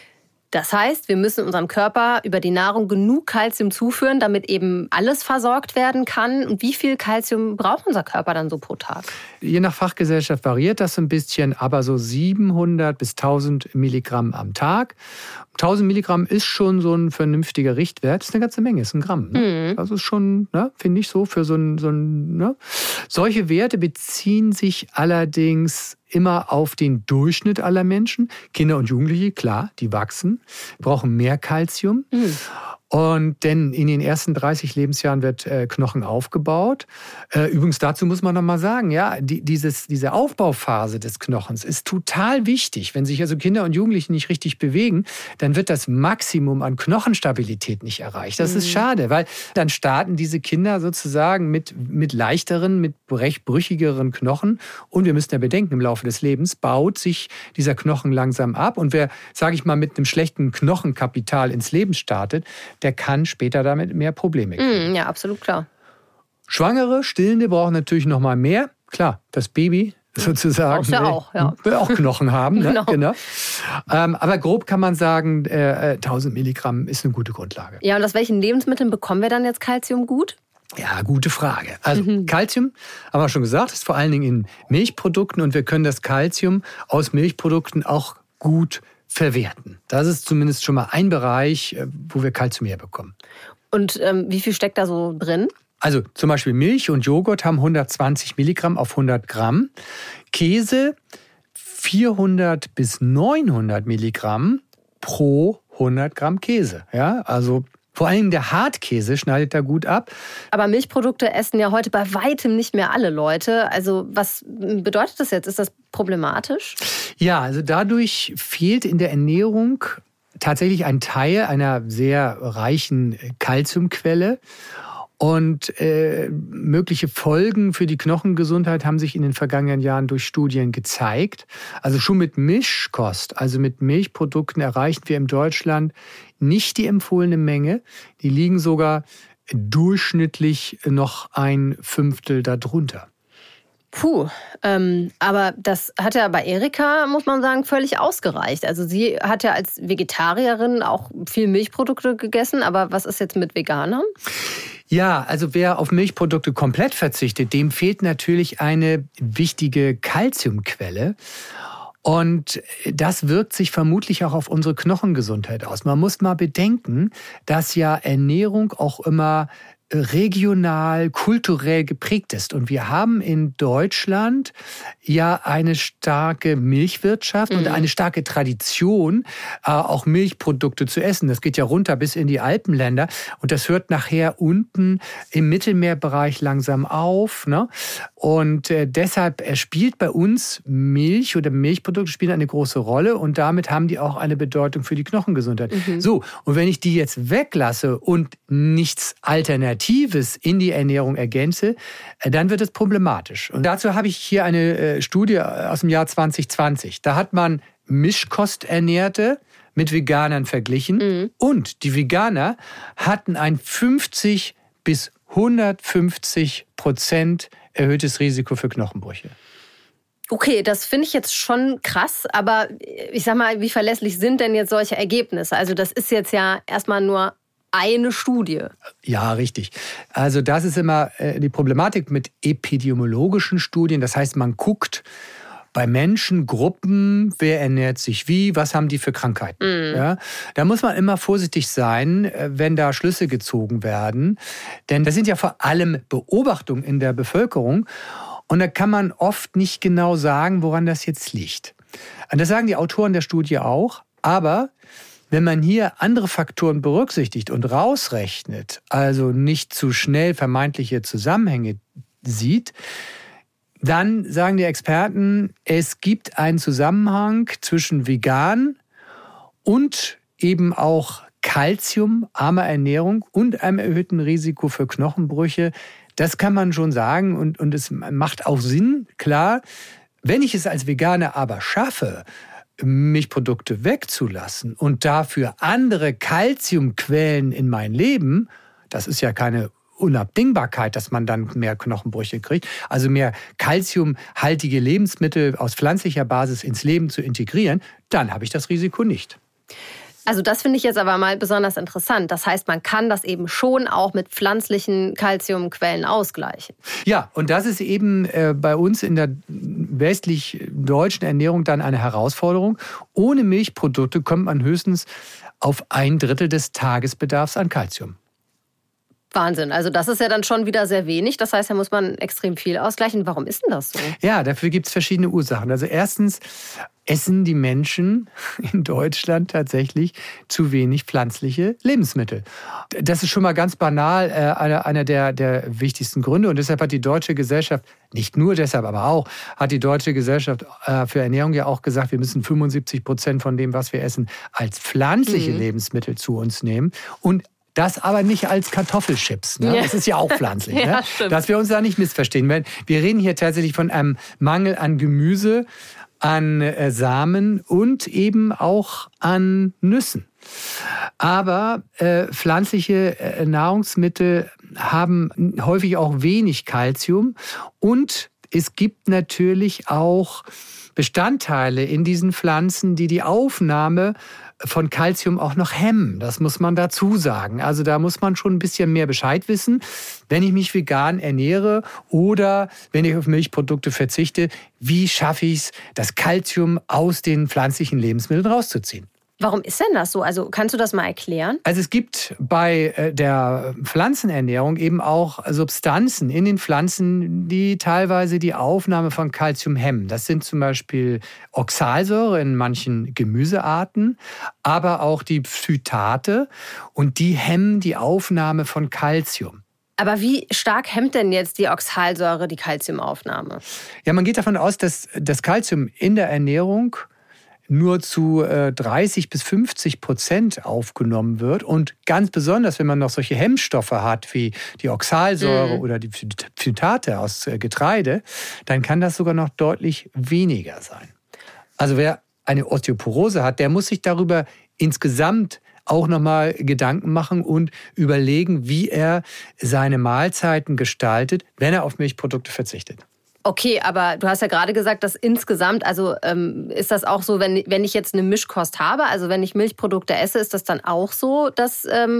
Das heißt, wir müssen unserem Körper über die Nahrung genug Calcium zuführen, damit eben alles versorgt werden kann. Und wie viel Calcium braucht unser Körper dann so pro Tag? Je nach Fachgesellschaft variiert das ein bisschen, aber so siebenhundert bis tausend Milligramm am Tag. tausend Milligramm ist schon so ein vernünftiger Richtwert. Das ist eine ganze Menge, ist ein Gramm. Ne? Mhm. Das ist schon, ne, finde ich so, für so ein... So ein ne? Solche Werte beziehen sich allerdings immer auf den Durchschnitt aller Menschen. Kinder und Jugendliche, klar, die wachsen, brauchen mehr Calcium. Mhm. Und denn in den ersten dreißig Lebensjahren wird äh, Knochen aufgebaut. Äh, übrigens dazu muss man noch mal sagen, ja, die, dieses, diese Aufbauphase des Knochens ist total wichtig. Wenn sich also Kinder und Jugendliche nicht richtig bewegen, dann wird das Maximum an Knochenstabilität nicht erreicht. Das mhm. ist schade, weil dann starten diese Kinder sozusagen mit, mit leichteren, mit recht brüchigeren Knochen. Und wir müssen ja bedenken, im Laufe des Lebens baut sich dieser Knochen langsam ab. Und wer, sage ich mal, mit einem schlechten Knochenkapital ins Leben startet, der kann später damit mehr Probleme kriegen. Ja, absolut klar. Schwangere, Stillende brauchen natürlich noch mal mehr. Klar, das Baby sozusagen ja auch, ja. will auch Knochen haben. Ne? Genau. Genau. Ähm, aber grob kann man sagen, äh, tausend Milligramm ist eine gute Grundlage. Ja, und aus welchen Lebensmitteln bekommen wir dann jetzt Calcium gut? Ja, gute Frage. Also mhm. Calcium, haben wir schon gesagt, ist vor allen Dingen in Milchprodukten und wir können das Calcium aus Milchprodukten auch gut verwerten. Das ist zumindest schon mal ein Bereich, wo wir Calcium herbekommen. Und ähm, wie viel steckt da so drin? Also zum Beispiel Milch und Joghurt haben hundertzwanzig Milligramm auf hundert Gramm. Käse vierhundert bis neunhundert Milligramm pro hundert Gramm Käse. Ja, also vor allem der Hartkäse schneidet da gut ab. Aber Milchprodukte essen ja heute bei weitem nicht mehr alle Leute. Also was bedeutet das jetzt? Ist das problematisch? Ja, also dadurch fehlt in der Ernährung tatsächlich ein Teil einer sehr reichen Calciumquelle. Und äh, mögliche Folgen für die Knochengesundheit haben sich in den vergangenen Jahren durch Studien gezeigt. Also schon mit Mischkost, also mit Milchprodukten, erreichen wir in Deutschland nicht die empfohlene Menge. Die liegen sogar durchschnittlich noch ein Fünftel darunter. Puh, ähm, aber das hat ja bei Erika, muss man sagen, völlig ausgereicht. Also sie hat ja als Vegetarierin auch viel Milchprodukte gegessen, aber was ist jetzt mit Veganern? Ja, also wer auf Milchprodukte komplett verzichtet, dem fehlt natürlich eine wichtige Calciumquelle. Und das wirkt sich vermutlich auch auf unsere Knochengesundheit aus. Man muss mal bedenken, dass ja Ernährung auch immer regional, kulturell geprägt ist. Und wir haben in Deutschland ja eine starke Milchwirtschaft mhm. und eine starke Tradition, auch Milchprodukte zu essen. Das geht ja runter bis in die Alpenländer. Und das hört nachher unten im Mittelmeerbereich langsam auf. Ne? Und deshalb spielt bei uns Milch oder Milchprodukte spielen eine große Rolle. Und damit haben die auch eine Bedeutung für die Knochengesundheit. Mhm. So, und wenn ich die jetzt weglasse und nichts Alternatives in die Ernährung ergänze, dann wird es problematisch. Und dazu habe ich hier eine Studie aus dem Jahr zwanzig zwanzig. Da hat man Mischkosternährte mit Veganern verglichen mhm. und die Veganer hatten ein fünfzig bis hundertfünfzig Prozent erhöhtes Risiko für Knochenbrüche. Okay, das finde ich jetzt schon krass, aber ich sag mal, wie verlässlich sind denn jetzt solche Ergebnisse? Also das ist jetzt ja erstmal nur eine Studie. Ja, richtig. Also das ist immer äh, die Problematik mit epidemiologischen Studien. Das heißt, man guckt bei Menschen, Gruppen, wer ernährt sich wie, was haben die für Krankheiten. Mhm. Ja, da muss man immer vorsichtig sein, wenn da Schlüsse gezogen werden. Denn das sind ja vor allem Beobachtungen in der Bevölkerung. Und da kann man oft nicht genau sagen, woran das jetzt liegt. Und das sagen die Autoren der Studie auch. Aber wenn man hier andere Faktoren berücksichtigt und rausrechnet, also nicht zu schnell vermeintliche Zusammenhänge sieht, dann sagen die Experten, es gibt einen Zusammenhang zwischen vegan und eben auch kalziumarmer Ernährung und einem erhöhten Risiko für Knochenbrüche. Das kann man schon sagen und, und es macht auch Sinn, klar. Wenn ich es als Veganer aber schaffe, Milchprodukte wegzulassen und dafür andere Kalziumquellen in mein Leben, das ist ja keine Unabdingbarkeit, dass man dann mehr Knochenbrüche kriegt, also mehr kalziumhaltige Lebensmittel aus pflanzlicher Basis ins Leben zu integrieren, dann habe ich das Risiko nicht. Also das finde ich jetzt aber mal besonders interessant. Das heißt, man kann das eben schon auch mit pflanzlichen Kalziumquellen ausgleichen. Ja, und das ist eben äh, bei uns in der westlich-deutschen Ernährung dann eine Herausforderung. Ohne Milchprodukte kommt man höchstens auf ein Drittel des Tagesbedarfs an Kalzium. Wahnsinn. Also das ist ja dann schon wieder sehr wenig. Das heißt, da muss man extrem viel ausgleichen. Warum ist denn das so? Ja, dafür gibt es verschiedene Ursachen. Also erstens essen die Menschen in Deutschland tatsächlich zu wenig pflanzliche Lebensmittel. Das ist schon mal ganz banal äh, einer, einer der, der wichtigsten Gründe. Und deshalb hat die Deutsche Gesellschaft, nicht nur deshalb, aber auch, hat die Deutsche Gesellschaft äh, für Ernährung ja auch gesagt, wir müssen fünfundsiebzig Prozent von dem, was wir essen, als pflanzliche mhm. Lebensmittel zu uns nehmen. Und das aber nicht als Kartoffelchips. Ne? Ja. Das ist ja auch pflanzlich. Ja, ne? Dass wir uns da nicht missverstehen. Wir reden hier tatsächlich von einem Mangel an Gemüse, an äh, Samen und eben auch an Nüssen. Aber äh, pflanzliche äh, Nahrungsmittel haben häufig auch wenig Kalzium. Und es gibt natürlich auch Bestandteile in diesen Pflanzen, die die Aufnahme von Kalzium auch noch hemmen. Das muss man dazu sagen. Also da muss man schon ein bisschen mehr Bescheid wissen, wenn ich mich vegan ernähre oder wenn ich auf Milchprodukte verzichte, wie schaffe ich es, das Kalzium aus den pflanzlichen Lebensmitteln rauszuziehen. Warum ist denn das so? Also kannst du das mal erklären? Also es gibt bei der Pflanzenernährung eben auch Substanzen in den Pflanzen, die teilweise die Aufnahme von Kalzium hemmen. Das sind zum Beispiel Oxalsäure in manchen Gemüsearten, aber auch die Phytate und die hemmen die Aufnahme von Kalzium. Aber wie stark hemmt denn jetzt die Oxalsäure die Kalziumaufnahme? Ja, man geht davon aus, dass das Kalzium in der Ernährung nur zu äh, dreißig bis fünfzig Prozent aufgenommen wird. Und ganz besonders, wenn man noch solche Hemmstoffe hat, wie die Oxalsäure mhm. oder die Phytate aus äh, Getreide, dann kann das sogar noch deutlich weniger sein. Also wer eine Osteoporose hat, der muss sich darüber insgesamt auch nochmal Gedanken machen und überlegen, wie er seine Mahlzeiten gestaltet, wenn er auf Milchprodukte verzichtet. Okay, aber du hast ja gerade gesagt, dass insgesamt, also ähm, ist das auch so, wenn, wenn ich jetzt eine Mischkost habe, also wenn ich Milchprodukte esse, ist das dann auch so, dass ähm,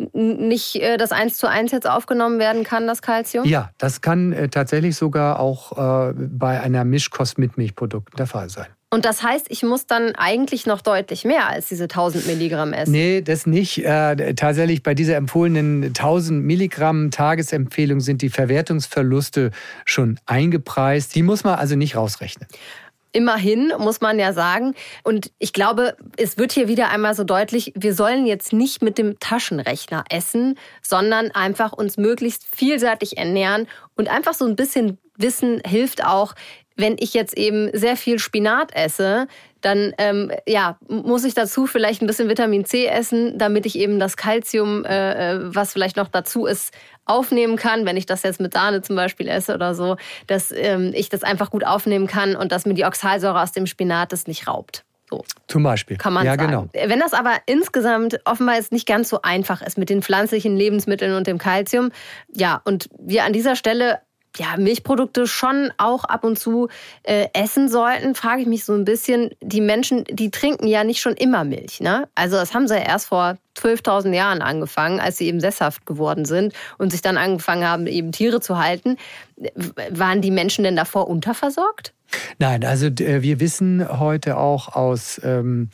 nicht äh, das eins zu eins jetzt aufgenommen werden kann, das Kalzium? Ja, das kann äh, tatsächlich sogar auch äh, bei einer Mischkost mit Milchprodukten der Fall sein. Und das heißt, ich muss dann eigentlich noch deutlich mehr als diese tausend Milligramm essen? Nee, das nicht. Äh, tatsächlich bei dieser empfohlenen tausend Milligramm Tagesempfehlung sind die Verwertungsverluste schon eingepreist. Die muss man also nicht rausrechnen. Immerhin, muss man ja sagen. Und ich glaube, es wird hier wieder einmal so deutlich, wir sollen jetzt nicht mit dem Taschenrechner essen, sondern einfach uns möglichst vielseitig ernähren. Und einfach so ein bisschen Wissen hilft auch, wenn ich jetzt eben sehr viel Spinat esse, dann ähm, ja, muss ich dazu vielleicht ein bisschen Vitamin C essen, damit ich eben das Kalzium, äh, was vielleicht noch dazu ist, aufnehmen kann. Wenn ich das jetzt mit Sahne zum Beispiel esse oder so, dass ähm, ich das einfach gut aufnehmen kann und dass mir die Oxalsäure aus dem Spinat das nicht raubt. So. Zum Beispiel. Kann man ja, sagen. Genau. Wenn das aber insgesamt offenbar jetzt nicht ganz so einfach ist mit den pflanzlichen Lebensmitteln und dem Kalzium, ja, und wir an dieser Stelle ja, Milchprodukte schon auch ab und zu äh, essen sollten, frage ich mich so ein bisschen, die Menschen, die trinken ja nicht schon immer Milch, ne? Also das haben sie ja erst vor zwölftausend Jahren angefangen, als sie eben sesshaft geworden sind und sich dann angefangen haben, eben Tiere zu halten. Waren die Menschen denn davor unterversorgt? Nein, also wir wissen heute auch aus ähm,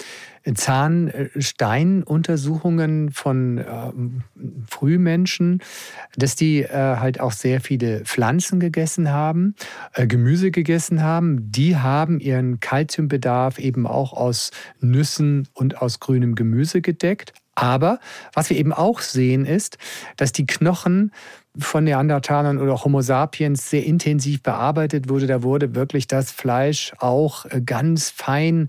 Zahnsteinuntersuchungen von ähm, Frühmenschen, dass die äh, halt auch sehr viele Pflanzen gegessen haben, äh, Gemüse gegessen haben. Die haben ihren Kalziumbedarf eben auch aus Nüssen und aus grünem Gemüse gedeckt. Aber was wir eben auch sehen ist, dass die Knochen von Neandertalern oder Homo sapiens sehr intensiv bearbeitet wurde. Da wurde wirklich das Fleisch auch ganz fein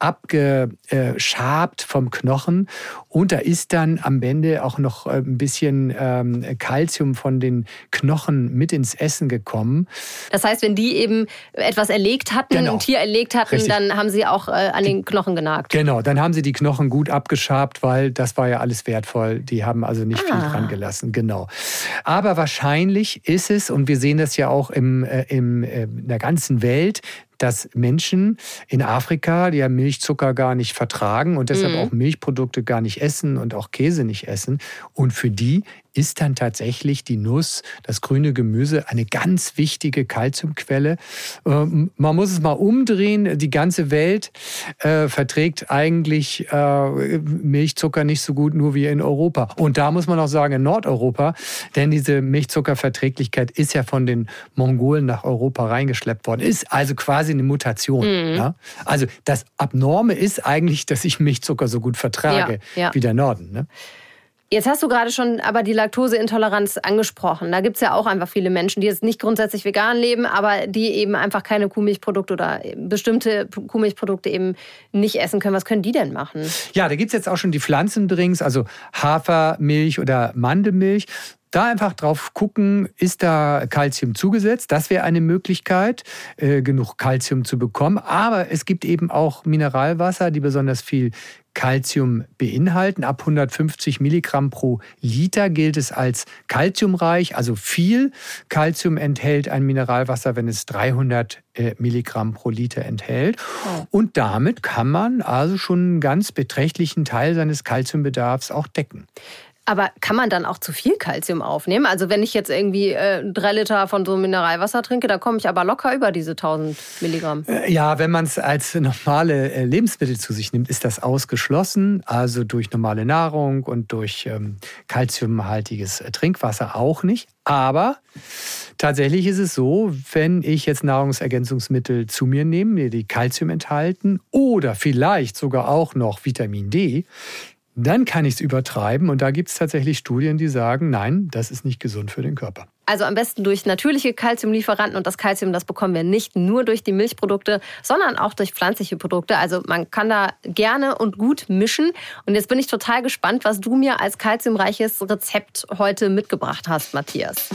abgeschabt vom Knochen. Und da ist dann am Ende auch noch ein bisschen Kalzium von den Knochen mit ins Essen gekommen. Das heißt, wenn die eben etwas erlegt hatten, genau. ein Tier erlegt hatten, Richtig. Dann haben sie auch an den Knochen genagt. Genau, dann haben sie die Knochen gut abgeschabt, weil das war ja alles wertvoll. Die haben also nicht ah. viel dran gelassen. Genau. Aber wahrscheinlich ist es, und wir sehen das ja auch im, äh, im, äh, in der ganzen Welt, dass Menschen in Afrika, die ja Milchzucker gar nicht vertragen und deshalb mhm. auch Milchprodukte gar nicht essen und auch Käse nicht essen. Und für die ist dann tatsächlich die Nuss, das grüne Gemüse, eine ganz wichtige Kalziumquelle. Ähm, man muss es mal umdrehen. Die ganze Welt äh, verträgt eigentlich äh, Milchzucker nicht so gut, nur wie in Europa. Und da muss man auch sagen, in Nordeuropa, denn diese Milchzuckerverträglichkeit ist ja von den Mongolen nach Europa reingeschleppt worden. Ist also quasi eine Mutation. Mhm. Ja? Also das Abnorme ist eigentlich, dass ich Milchzucker so gut vertrage ja, ja. wie der Norden. Ne? Jetzt hast du gerade schon aber die Laktoseintoleranz angesprochen. Da gibt es ja auch einfach viele Menschen, die jetzt nicht grundsätzlich vegan leben, aber die eben einfach keine Kuhmilchprodukte oder bestimmte Kuhmilchprodukte eben nicht essen können. Was können die denn machen? Ja, da gibt es jetzt auch schon die Pflanzendrinks, also Hafermilch oder Mandelmilch. Da einfach drauf gucken, ist da Kalzium zugesetzt? Das wäre eine Möglichkeit, äh, genug Kalzium zu bekommen. Aber es gibt eben auch Mineralwasser, die besonders viel Kalzium beinhalten. Ab hundertfünfzig Milligramm pro Liter gilt es als kalziumreich. Also viel Kalzium enthält ein Mineralwasser, wenn es dreihundert Milligramm pro Liter enthält. Oh. Und damit kann man also schon einen ganz beträchtlichen Teil seines Kalziumbedarfs auch decken. Aber kann man dann auch zu viel Kalzium aufnehmen? Also wenn ich jetzt irgendwie äh, drei Liter von so einem Mineralwasser trinke, da komme ich aber locker über diese tausend Milligramm. Ja, wenn man es als normale Lebensmittel zu sich nimmt, ist das ausgeschlossen. Also durch normale Nahrung und durch ähm, kalziumhaltiges Trinkwasser auch nicht. Aber tatsächlich ist es so, wenn ich jetzt Nahrungsergänzungsmittel zu mir nehme, die Kalzium enthalten oder vielleicht sogar auch noch Vitamin D, dann kann ich es übertreiben. Und da gibt es tatsächlich Studien, die sagen, nein, das ist nicht gesund für den Körper. Also am besten durch natürliche Kalziumlieferanten. Und das Kalzium, das bekommen wir nicht nur durch die Milchprodukte, sondern auch durch pflanzliche Produkte. Also man kann da gerne und gut mischen. Und jetzt bin ich total gespannt, was du mir als kalziumreiches Rezept heute mitgebracht hast, Matthias.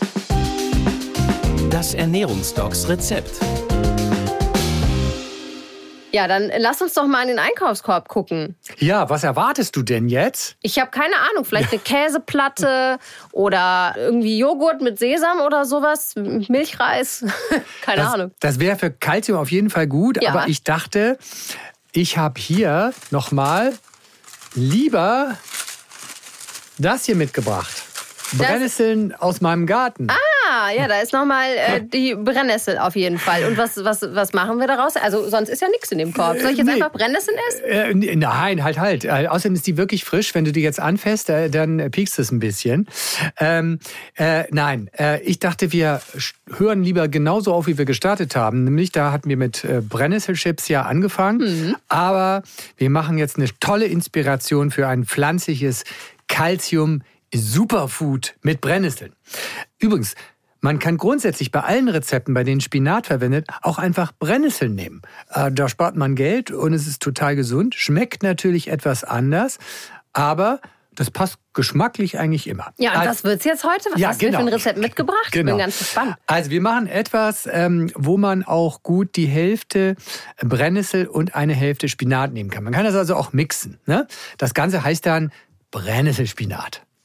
Das Ernährungsdocs-Rezept. Ja, dann lass uns doch mal in den Einkaufskorb gucken. Ja, was erwartest du denn jetzt? Ich habe keine Ahnung, vielleicht eine Käseplatte oder irgendwie Joghurt mit Sesam oder sowas, Milchreis, keine das, Ahnung. Das wäre für Kalzium auf jeden Fall gut, ja. Aber ich dachte, ich habe hier nochmal lieber das hier mitgebracht. Brennnesseln das aus meinem Garten. Ah, ja, da ist nochmal äh, die Brennnessel auf jeden Fall. Und was, was, was machen wir daraus? Also sonst ist ja nichts in dem Korb. Soll ich jetzt nee. einfach Brennnesseln essen? Äh, nein, halt, halt. Äh, außerdem ist die wirklich frisch. Wenn du die jetzt anfasst, äh, dann piekst es ein bisschen. Ähm, äh, nein, äh, ich dachte, wir hören lieber genauso auf, wie wir gestartet haben. Nämlich, da hatten wir mit äh, Brennnesselchips ja angefangen. Mhm. Aber wir machen jetzt eine tolle Inspiration für ein pflanzliches Kalzium Superfood mit Brennnesseln. Übrigens, man kann grundsätzlich bei allen Rezepten, bei denen Spinat verwendet, auch einfach Brennnesseln nehmen. Da spart man Geld und es ist total gesund. Schmeckt natürlich etwas anders, aber das passt geschmacklich eigentlich immer. Ja, und also, was wird's jetzt heute? Was ja, hast du genau. für ein Rezept mitgebracht? Genau. Ich bin ganz gespannt. Also wir machen etwas, wo man auch gut die Hälfte Brennnessel und eine Hälfte Spinat nehmen kann. Man kann das also auch mixen. Ne? Das Ganze heißt dann Brennnesselspinat.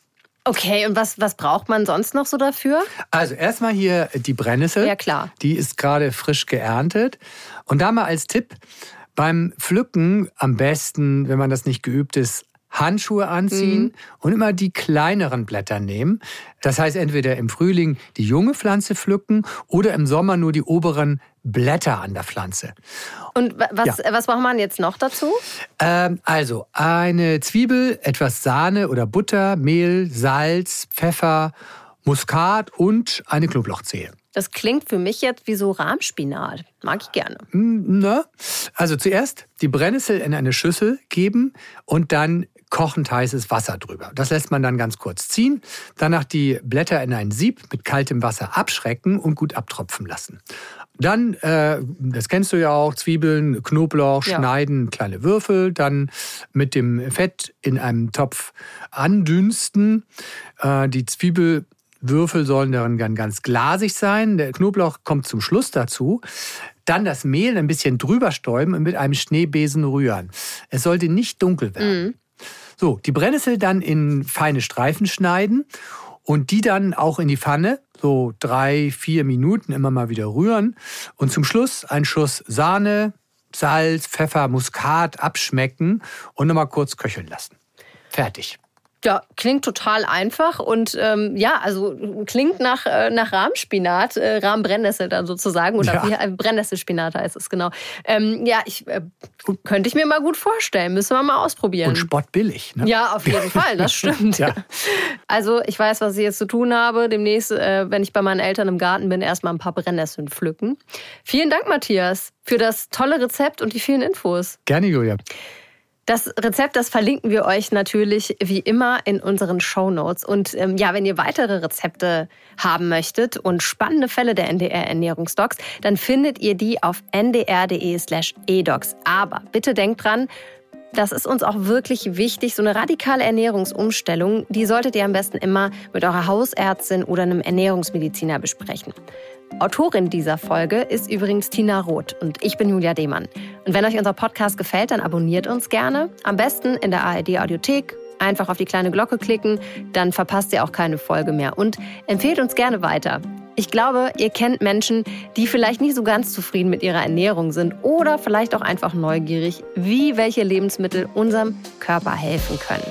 Okay, und was, was braucht man sonst noch so dafür? Also erstmal hier die Brennnessel. Ja, klar. Die ist gerade frisch geerntet. Und da mal als Tipp, beim Pflücken am besten, wenn man das nicht geübt ist, Handschuhe anziehen mhm. und immer die kleineren Blätter nehmen. Das heißt, entweder im Frühling die junge Pflanze pflücken oder im Sommer nur die oberen Blätter an der Pflanze. Und was, ja. was braucht man jetzt noch dazu? Ähm, also eine Zwiebel, etwas Sahne oder Butter, Mehl, Salz, Pfeffer, Muskat und eine Knoblauchzehe. Das klingt für mich jetzt wie so Rahmspinat. Mag ich gerne. Na, also zuerst die Brennnessel in eine Schüssel geben und dann kochend heißes Wasser drüber. Das lässt man dann ganz kurz ziehen. Danach die Blätter in ein Sieb mit kaltem Wasser abschrecken und gut abtropfen lassen. Dann, äh, das kennst du ja auch, Zwiebeln, Knoblauch, ja. schneiden, kleine Würfel. Dann mit dem Fett in einem Topf andünsten. Äh, die Zwiebel Würfel sollen dann ganz glasig sein. Der Knoblauch kommt zum Schluss dazu. Dann das Mehl ein bisschen drüber stäuben und mit einem Schneebesen rühren. Es sollte nicht dunkel werden. Mhm. So, die Brennnessel dann in feine Streifen schneiden und die dann auch in die Pfanne, so drei, vier Minuten immer mal wieder rühren. Und zum Schluss ein Schuss Sahne, Salz, Pfeffer, Muskat abschmecken und nochmal kurz köcheln lassen. Fertig. Ja, klingt total einfach und ähm, ja, also klingt nach, äh, nach Rahmspinat, äh, Rahmbrennnessel dann sozusagen oder ja. wie äh, Brennnesselspinat heißt es genau. Ähm, ja, ich äh, könnte ich mir mal gut vorstellen, müssen wir mal ausprobieren. Und spottbillig, ne? Ja, auf jeden Fall, das stimmt. ja. Also ich weiß, was ich jetzt zu tun habe. Demnächst, äh, wenn ich bei meinen Eltern im Garten bin, erstmal ein paar Brennnesseln pflücken. Vielen Dank, Matthias, für das tolle Rezept und die vielen Infos. Gerne, Julia. Das Rezept, das verlinken wir euch natürlich wie immer in unseren Shownotes. Und ähm, ja, wenn ihr weitere Rezepte haben möchtet und spannende Fälle der N D R-Ernährungsdocs, dann findet ihr die auf ndr.de slash edocs. Aber bitte denkt dran, das ist uns auch wirklich wichtig. So eine radikale Ernährungsumstellung, die solltet ihr am besten immer mit eurer Hausärztin oder einem Ernährungsmediziner besprechen. Autorin dieser Folge ist übrigens Tina Roth und ich bin Julia Demann. Und wenn euch unser Podcast gefällt, dann abonniert uns gerne. Am besten in der A R D-Audiothek. Einfach auf die kleine Glocke klicken, dann verpasst ihr auch keine Folge mehr. Und empfehlt uns gerne weiter. Ich glaube, ihr kennt Menschen, die vielleicht nicht so ganz zufrieden mit ihrer Ernährung sind oder vielleicht auch einfach neugierig, wie welche Lebensmittel unserem Körper helfen können.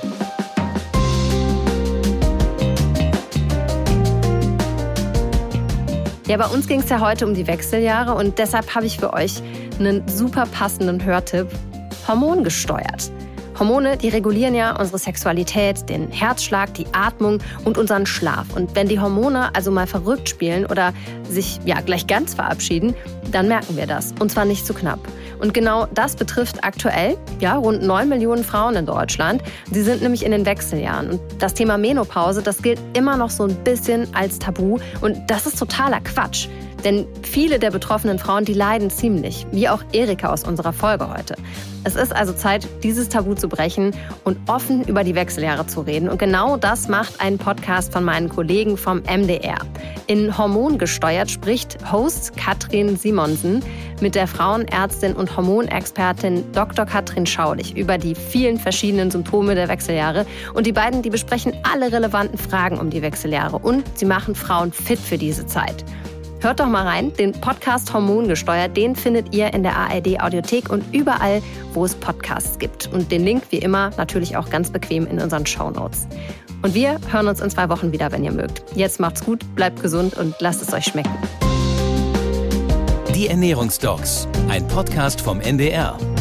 Ja, bei uns ging es ja heute um die Wechseljahre und deshalb habe ich für euch einen super passenden Hörtipp: Hormongesteuert. Hormone, die regulieren ja unsere Sexualität, den Herzschlag, die Atmung und unseren Schlaf. Und wenn die Hormone also mal verrückt spielen oder sich ja gleich ganz verabschieden, dann merken wir das. Und zwar nicht zu knapp. Und genau das betrifft aktuell ja rund neun Millionen Frauen in Deutschland. Sie sind nämlich in den Wechseljahren. Und das Thema Menopause, das gilt immer noch so ein bisschen als Tabu. Und das ist totaler Quatsch. Denn viele der betroffenen Frauen, die leiden ziemlich, wie auch Erika aus unserer Folge heute. Es ist also Zeit, dieses Tabu zu brechen und offen über die Wechseljahre zu reden. Und genau das macht ein Podcast von meinen Kollegen vom M D R. In Hormongesteuert spricht Host Katrin Simonsen mit der Frauenärztin und Hormonexpertin Doktor Katrin Schaulich über die vielen verschiedenen Symptome der Wechseljahre. Und die beiden, die besprechen alle relevanten Fragen um die Wechseljahre und sie machen Frauen fit für diese Zeit. Hört doch mal rein, den Podcast Hormongesteuert, den findet ihr in der A R D-Audiothek und überall, wo es Podcasts gibt. Und den Link, wie immer, natürlich auch ganz bequem in unseren Shownotes. Und wir hören uns in zwei Wochen wieder, wenn ihr mögt. Jetzt macht's gut, bleibt gesund und lasst es euch schmecken. Die Ernährungsdocs, ein Podcast vom N D R.